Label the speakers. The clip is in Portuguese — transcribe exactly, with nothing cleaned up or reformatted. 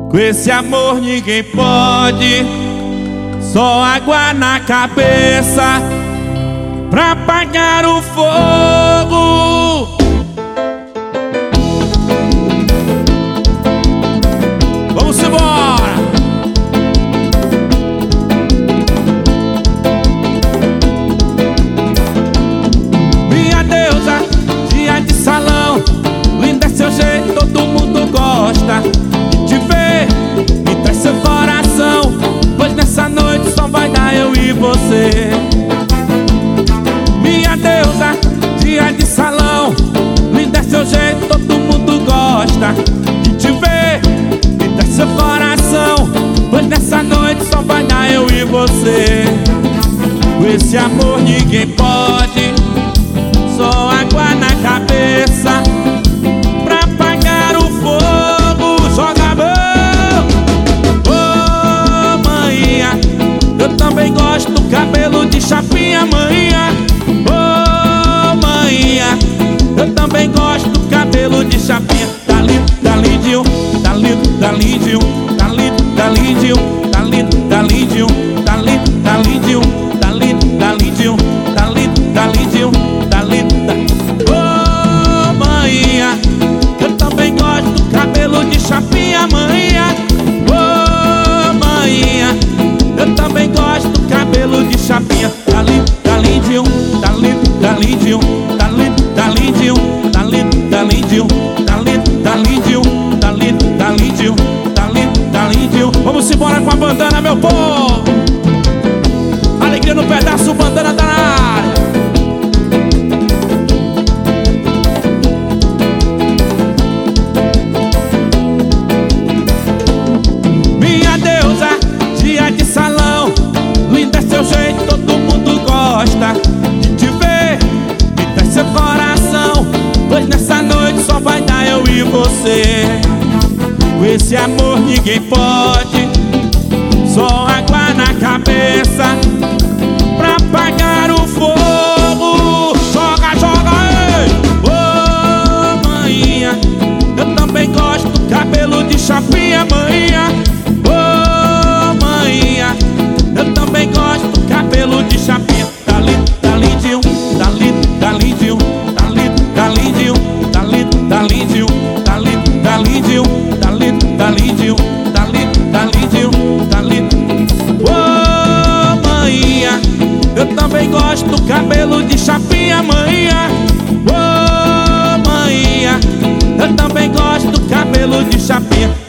Speaker 1: Com esse amor ninguém pode, só água na cabeça pra apagar o fogo. Vamos embora! Minha deusa, dia de salão, linda é seu jeito, todo mundo gosta de te ver. Me traz seu coração, pois nessa noite só vai dar eu e você. Minha deusa, dia de salão, linda é seu jeito, todo mundo gosta de te ver. Me traz seu coração, pois nessa noite só vai dar eu e você. Com esse amor ninguém pode, só água na cabeça pra apagar o fogo. Joga a mão. Ô manhinha, eu também gosto do cabelo de chapinha, manhinha. Ô manhinha, eu também gosto do cabelo de chapinha. Tá lindo, tá lindinho, tá lindo, tá lindinho, tá lindo, tá lindinho, tá lindo, tá lindinho, tá lindo, tá lindinho, tá lindo, tá lindinho, tá lindo, tá lindinho, tá lindo, tá... Ô manhinha, eu também gosto do cabelo de chapinha, manhinha. Ô manhinha, eu também gosto do cabelo de chapinha. Tá lindo, tá lindinho, tá lindo, tá lindinho, tá lindo, tá lindinho, tá lindo, tá lindinho, tá lindo, tá lindinho, tá lindo, tá lindinho, tá lindo, tá lindinho. Vamos embora com a bandana, meu povo. Alegria no pedaço, bandana tá na área. Minha deusa, dia de salão, linda é seu jeito, todo mundo gosta de te ver. Me traz seu coração, pois nessa noite só vai dar eu e você. Com esse amor ninguém pode, só água na cabeça pra apagar o fogo. Joga, joga, ei! Ô manhinha, eu também gosto do cabelo de chapinha, manhinha. Ô manhinha, eu também gosto do cabelo de chapinha. Tá lindo, tá lindinho, tá lindo, tá lindinho, tá lindo, tá lindinho, tá lindo, tá lindinho, tá lindo, tá lindinho, tá lindo, tá lindinho, tá lindo, tá lindinho, tá lindo. Ô manhinha, eu também gosto do cabelo de chapinha, manhinha. Ô manhinha, eu também gosto do cabelo de chapinha.